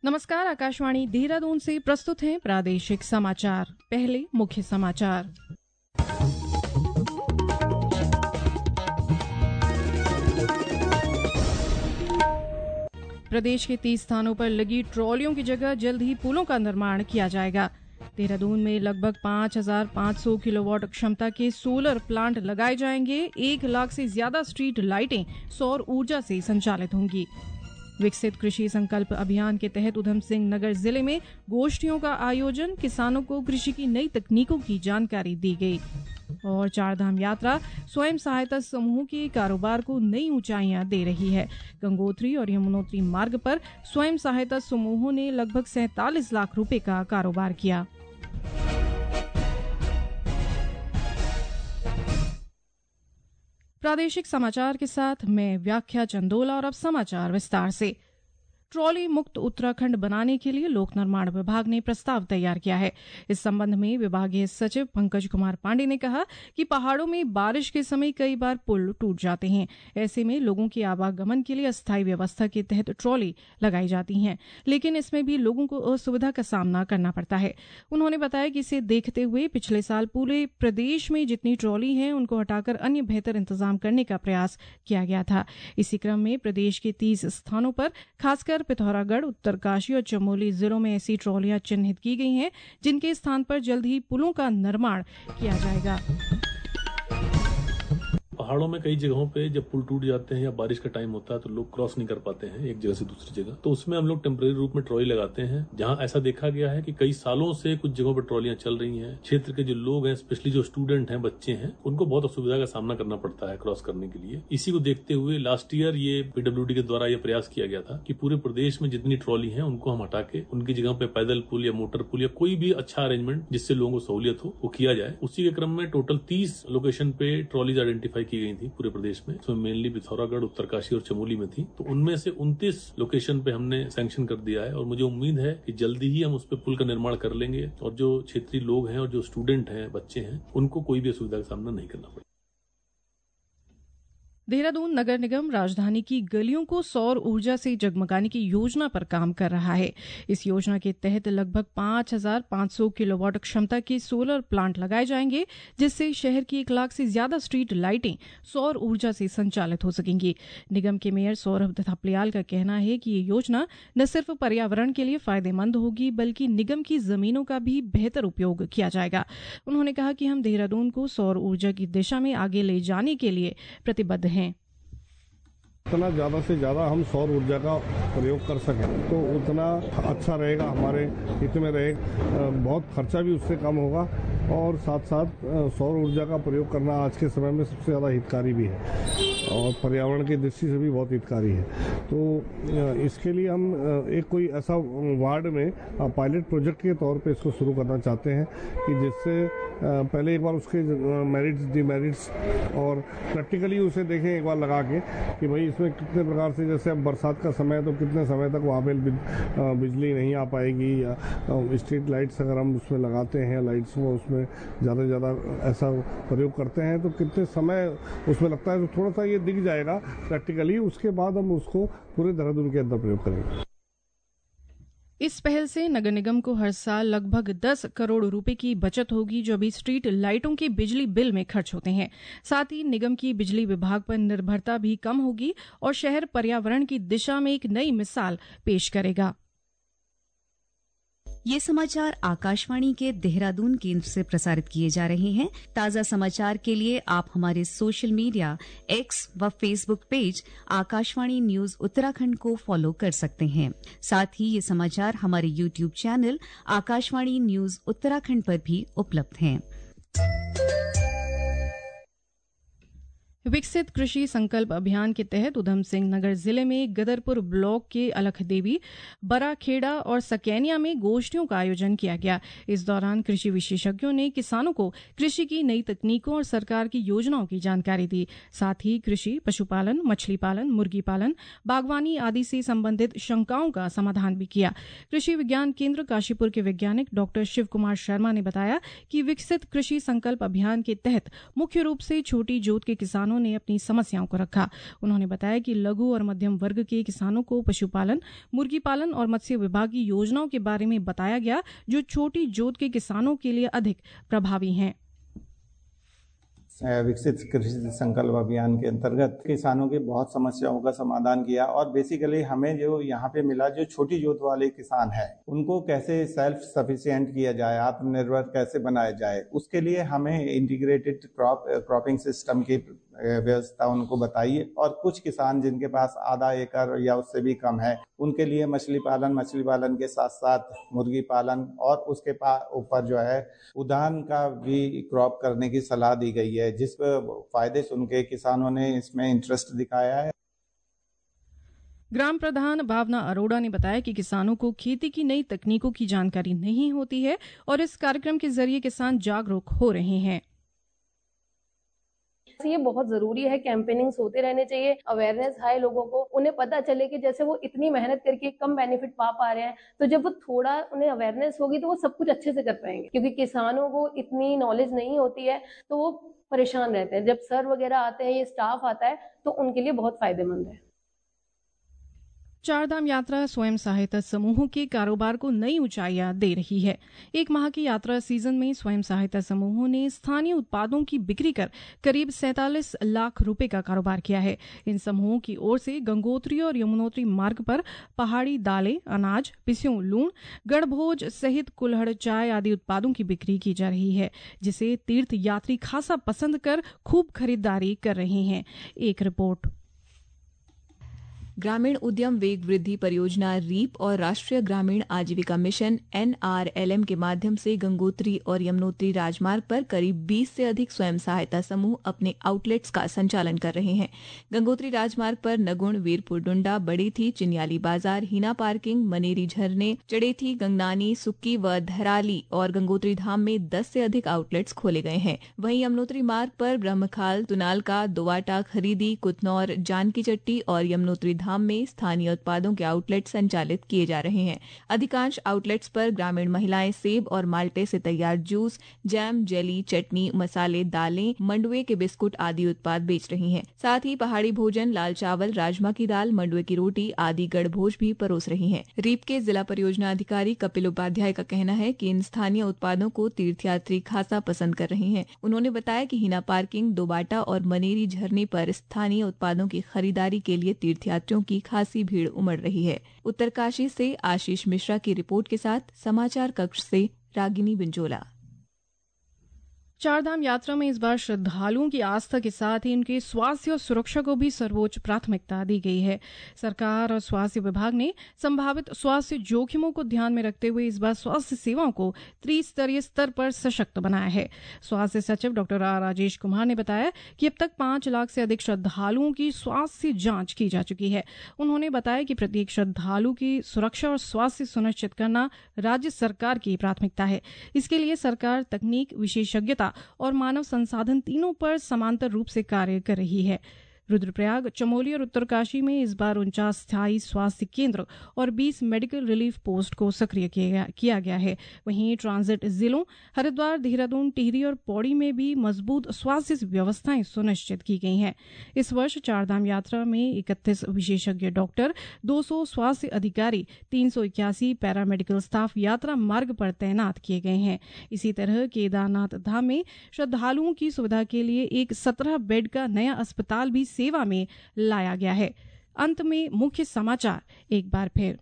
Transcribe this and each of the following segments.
नमस्कार, आकाशवाणी देहरादून से प्रस्तुत हैं प्रादेशिक समाचार। पहले मुख्य समाचार। प्रदेश के 30 स्थानों पर लगी ट्रॉलियों की जगह जल्द ही पुलों का निर्माण किया जाएगा। देहरादून में लगभग 5,500 किलोवाट क्षमता के सोलर प्लांट लगाए जाएंगे। 1 लाख से ज्यादा स्ट्रीट लाइटें सौर ऊर्जा से संचालित होंगी। विकसित कृषि संकल्प अभियान के तहत उधम सिंह नगर जिले में गोष्ठियों का आयोजन, किसानों को कृषि की नई तकनीकों की जानकारी दी गई। और चारधाम यात्रा स्वयं सहायता समूहों के कारोबार को नई ऊंचाइयां दे रही है। गंगोत्री और यमुनोत्री मार्ग पर स्वयं सहायता समूहों ने लगभग 47 लाख रुपए का कारोबार किया। प्रादेशिक समाचार के साथ मैं व्याख्या चंदोला। और अब समाचार विस्तार से। ट्रॉली मुक्त उत्तराखंड बनाने के लिए लोक निर्माण विभाग ने प्रस्ताव तैयार किया है। इस संबंध में विभागीय सचिव पंकज कुमार पांडे ने कहा कि पहाड़ों में बारिश के समय कई बार पुल टूट जाते हैं। ऐसे में लोगों के आवागमन के लिए अस्थायी व्यवस्था के तहत ट्रॉली लगाई जाती हैं, लेकिन इसमें भी लोगों को असुविधा का सामना करना पड़ता है। उन्होंने बताया कि इसे देखते हुए पिछले साल पूरे प्रदेश में जितनी ट्रॉली हैं उनको हटाकर अन्य बेहतर इंतजाम करने का प्रयास किया गया था। इसी क्रम में प्रदेश के 30 स्थानों पर खासकर पिथौरागढ़, उत्तरकाशी और चमोली जिलों में ऐसी ट्रॉलियां चिन्हित की गई हैं, जिनके स्थान पर जल्द ही पुलों का निर्माण किया जाएगा। पहाड़ों में कई जगहों पे जब पुल टूट जाते हैं या बारिश का टाइम होता है तो लोग क्रॉस नहीं कर पाते हैं एक जगह से दूसरी जगह, तो उसमें हम लोग टेम्परेरी रूप में ट्रॉली लगाते हैं। जहां ऐसा देखा गया है कि कई सालों से कुछ जगहों पर ट्रॉलियां चल रही हैं, क्षेत्र के जो लोग हैं, स्पेशली जो स्टूडेंट हैं, बच्चे हैं, उनको बहुत असुविधा का सामना करना पड़ता है क्रॉस करने के लिए। इसी को देखते हुए लास्ट ईयर ये पीडब्ल्यूडी के द्वारा ये प्रयास किया गया था कि पूरे प्रदेश में जितनी ट्रॉली है उनको हम हटा के उनकी जगह पे पैदल पुल या मोटर पुल या कोई भी अच्छा अरेंजमेंट जिससे लोगों को सहूलियत हो वो किया जाए। उसी के क्रम में टोटल 30 लोकेशन पे ट्रॉलीज आइडेंटिफाई की गई थी पूरे प्रदेश में। इसमें मेनली पिथौरागढ़, उत्तरकाशी और चमोली में थी। तो उनमें से 29 लोकेशन पे हमने सैंक्शन कर दिया है और मुझे उम्मीद है कि जल्दी ही हम उस पे पुल का निर्माण कर लेंगे और जो क्षेत्रीय लोग हैं और जो स्टूडेंट हैं, बच्चे हैं, उनको कोई भी असुविधा का सामना नहीं करना पड़े। देहरादून नगर निगम राजधानी की गलियों को सौर ऊर्जा से जगमगाने की योजना पर काम कर रहा है। इस योजना के तहत लगभग 5,500 किलोवाट क्षमता के सोलर प्लांट लगाए जाएंगे, जिससे शहर की 1 लाख से ज्यादा स्ट्रीट लाइटें सौर ऊर्जा से संचालित हो सकेंगी। निगम के मेयर सौरभ थपलियाल का कहना है कि ये योजना न सिर्फ पर्यावरण के लिए फायदेमंद होगी, बल्कि निगम की जमीनों का भी बेहतर उपयोग किया जाएगा। उन्होंने कहा कि हम देहरादून को सौर ऊर्जा की दिशा में आगे ले जाने के लिए प्रतिबद्ध हैं। उतना ज़्यादा से ज़्यादा हम सौर ऊर्जा का प्रयोग कर सकें तो उतना अच्छा रहेगा, हमारे हित में रहेगा। बहुत खर्चा भी उससे कम होगा और साथ साथ सौर ऊर्जा का प्रयोग करना आज के समय में सबसे ज़्यादा हितकारी भी है और पर्यावरण की दृष्टि से भी बहुत हितकारी है। तो इसके लिए हम एक कोई ऐसा वार्ड में पायलट प्रोजेक्ट के तौर पे इसको शुरू करना चाहते हैं कि जिससे पहले एक बार उसके मेरिट्स, डिमेरिट्स और प्रैक्टिकली उसे देखें एक बार लगा के कि भाई इसमें कितने प्रकार से, जैसे अब बरसात का समय है तो कितने समय तक वहाँ पे बिजली नहीं आ पाएगी, या स्ट्रीट लाइट्स अगर हम उसमें लगाते हैं, लाइट्स को उसमें ज़्यादा से ज़्यादा ऐसा प्रयोग करते हैं तो कितने समय उसमें लगता है, तो थोड़ा सा ये दिख जाएगा प्रैक्टिकली। उसके बाद हम उसको पूरे देहरादून के अंदर प्रयोग करेंगे। इस पहल से नगर निगम को हर साल लगभग 10 करोड़ रुपए की बचत होगी, जो अभी स्ट्रीट लाइटों के बिजली बिल में खर्च होते हैं। साथ ही निगम की बिजली विभाग पर निर्भरता भी कम होगी और शहर पर्यावरण की दिशा में एक नई मिसाल पेश करेगा। ये समाचार आकाशवाणी के देहरादून केंद्र से प्रसारित किए जा रहे हैं। ताज़ा समाचार के लिए आप हमारे सोशल मीडिया एक्स व Facebook page Akashvani news Uttarakhand को फॉलो कर सकते हैं। साथ ही ये समाचार हमारे YouTube channel Akashvani news Uttarakhand पर भी उपलब्ध हैं। विकसित कृषि संकल्प अभियान के तहत उधम सिंह नगर जिले में गदरपुर ब्लॉक के अलखदेवी, बराखेड़ा और सकैनिया में गोष्ठियों का आयोजन किया गया। इस दौरान कृषि विशेषज्ञों ने किसानों को कृषि की नई तकनीकों और सरकार की योजनाओं की जानकारी दी। साथ ही कृषि, पशुपालन, मछली पालन, मुर्गी पालन, बागवानी आदि से संबंधित शंकाओं का समाधान भी किया। कृषि विज्ञान केंद्र काशीपुर के वैज्ञानिक डॉक्टर शिव कुमार शर्मा ने बताया कि विकसित कृषि संकल्प अभियान के तहत मुख्य रूप से छोटी जोत के किसानों किसानों ने अपनी समस्याओं को रखा। उन्होंने बताया कि लघु और मध्यम वर्ग के किसानों को पशुपालन, मुर्गी पालन और मत्स्य विभाग की योजनाओं के बारे में बताया गया, जो छोटी जोत के किसानों के लिए अधिक प्रभावी हैं। विकसित कृषि संकल्प अभियान के अंतर्गत किसानों की बहुत समस्याओं का समाधान किया और बेसिकली हमें जो यहाँ पे मिला, जो छोटी जोत वाले किसान हैं उनको कैसे सेल्फ सफिशिएंट किया जाए, आत्मनिर्भर कैसे बनाया जाए, उसके लिए हमें इंटीग्रेटेड क्रॉपिंग सिस्टम की व्यवस्था उनको बताई। और कुछ किसान जिनके पास आधा एकड़ या उससे भी कम है, उनके लिए मछली पालन के साथ साथ मुर्गी पालन और उसके ऊपर जो है उद्यान का भी क्रॉप करने की सलाह दी गई है, जिस फायदे सुन के किसानों ने इसमें इंटरेस्ट दिखाया है। ग्राम प्रधान भावना अरोड़ा ने बताया कि किसानों को खेती की नई तकनीकों की जानकारी नहीं होती है और इस कार्यक्रम के जरिए किसान जागरूक हो रहे हैं। ये बहुत जरूरी है, कैंपेनिंग्स होते रहने चाहिए, अवेयरनेस है लोगों को, उन्हें पता चले कि जैसे वो इतनी मेहनत करके कम बेनिफिट पा रहे हैं, तो जब वो थोड़ा उन्हें अवेयरनेस होगी तो वो सब कुछ अच्छे से कर पाएंगे। क्योंकि किसानों को इतनी नॉलेज नहीं होती है तो वो परेशान रहते हैं। जब सर वगैरह आते हैं, ये स्टाफ आता है, तो उनके लिए बहुत फायदेमंद है। चारधाम यात्रा स्वयं सहायता समूहों के कारोबार को नई ऊंचाइयां दे रही है। एक माह की यात्रा सीजन में स्वयं सहायता समूहों ने स्थानीय उत्पादों की बिक्री कर करीब 47 लाख रुपए का कारोबार किया है। इन समूहों की ओर से गंगोत्री और यमुनोत्री मार्ग पर पहाड़ी दालें, अनाज, पिस्यों लूण, गढ़भोज सहित कुल्हड़ चाय आदि उत्पादों की बिक्री की जा रही है, जिसे तीर्थ यात्री खासा पसंद कर खूब खरीदारी कर रहे हैं। एक रिपोर्ट। ग्रामीण उद्यम वेग वृद्धि परियोजना रीप और राष्ट्रीय ग्रामीण आजीविका मिशन NRLM के माध्यम से गंगोत्री और यमुनोत्री राजमार्ग पर करीब 20 से अधिक स्वयं सहायता समूह अपने आउटलेट्स का संचालन कर रहे हैं। गंगोत्री राजमार्ग पर नगुण, वीरपुर डुंडा, बड़ीथी, चिन्याली बाजार, हीना पार्किंग, मनेरी झरने, चड़ेथी, गंगनानी, सुक्की व धराली और गंगोत्री धाम में 10 से अधिक आउटलेट्स खोले गए हैं। वहीं यमुनोत्री मार्ग पर ब्रह्मखाल, तुनालका, दोवाटा, खरीदी, कुतनौर, जानकी चट्टी और यमुनोत्री धाम में स्थानीय उत्पादों के आउटलेट संचालित किए जा रहे हैं। अधिकांश आउटलेट्स पर ग्रामीण महिलाएं सेब और माल्टे से तैयार जूस, जैम, जेली, चटनी, मसाले, दालें, मंडुए के बिस्कुट आदि उत्पाद बेच रही हैं। साथ ही पहाड़ी भोजन, लाल चावल, राजमा की दाल, मंडुए की रोटी आदि गढ़भोज भी परोस रही हैं। रीप के जिला परियोजना अधिकारी कपिल उपाध्याय का कहना है कि इन स्थानीय उत्पादों को तीर्थयात्री खासा पसंद कर रहे हैं। उन्होंने बताया कि हीना पार्किंग, दोबाटा और मनेरी झरने पर स्थानीय उत्पादों की खरीदारी के लिए तीर्थयात्रियों की खासी भीड़ उमड़ रही है। उत्तरकाशी से आशीष मिश्रा की रिपोर्ट के साथ समाचार कक्ष से रागिनी बिंजोला। चारधाम यात्रा में इस बार श्रद्धालुओं की आस्था के साथ ही उनके स्वास्थ्य और सुरक्षा को भी सर्वोच्च प्राथमिकता दी गई है। सरकार और स्वास्थ्य विभाग ने संभावित स्वास्थ्य जोखिमों को ध्यान में रखते हुए इस बार स्वास्थ्य सेवाओं को त्रिस्तरीय स्तर पर सशक्त बनाया है। स्वास्थ्य सचिव डॉ आर राजेश कुमार ने बताया कि अब तक 5 लाख से अधिक श्रद्धालुओं की स्वास्थ्य जांच की जा चुकी है। उन्होंने बताया कि प्रत्येक श्रद्धालु की सुरक्षा और स्वास्थ्य सुनिश्चित करना राज्य सरकार की प्राथमिकता है। इसके लिए सरकार तकनीक, विशेषज्ञता और मानव संसाधन तीनों पर समांतर रूप से कार्य कर रही है। रुद्रप्रयाग, चमोली और उत्तरकाशी में इस बार 49 स्थायी स्वास्थ्य केंद्र और 20 मेडिकल रिलीफ पोस्ट को सक्रिय किया गया है। वहीं ट्रांजिट जिलों हरिद्वार, देहरादून, टिहरी और पौड़ी में भी मजबूत स्वास्थ्य व्यवस्थाएं सुनिश्चित की गई हैं। इस वर्ष चारधाम यात्रा में 31 विशेषज्ञ डॉक्टर, 200 स्वास्थ्य अधिकारी, 381 पैरामेडिकल स्टाफ यात्रा मार्ग पर तैनात किए गए हैं। इसी तरह केदारनाथ धाम में श्रद्धालुओं की सुविधा के लिए एक 17 बेड का नया अस्पताल भी सेवा में लाया गया है। अंत में मुख्य समाचार एक बार फिर।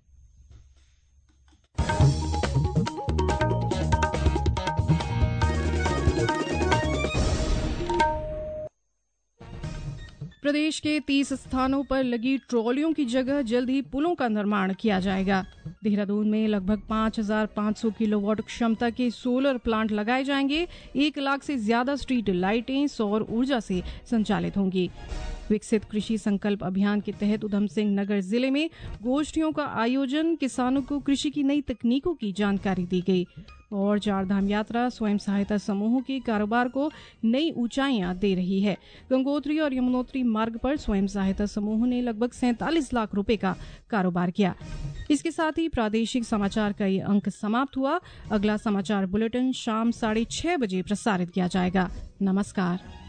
प्रदेश के 30 स्थानों पर लगी ट्रॉलियों की जगह जल्द ही पुलों का निर्माण किया जाएगा। देहरादून में लगभग 5,500 किलोवाट क्षमता के सोलर प्लांट लगाए जाएंगे। 1 लाख से ज्यादा स्ट्रीट लाइटें सौर ऊर्जा से संचालित होंगी। विकसित कृषि संकल्प अभियान के तहत उधम सिंह नगर जिले में गोष्ठियों का आयोजन, किसानों को कृषि की नई तकनीकों की जानकारी दी गई। और चारधाम यात्रा स्वयं सहायता समूहों के कारोबार को नई ऊंचाइयां दे रही है। गंगोत्री और यमुनोत्री मार्ग पर स्वयं सहायता समूहों ने लगभग 47 लाख रुपए का कारोबार किया। इसके साथ ही प्रादेशिक समाचार का ये अंक समाप्त हुआ। अगला समाचार बुलेटिन शाम 6:30 बजे प्रसारित किया जाएगा। नमस्कार।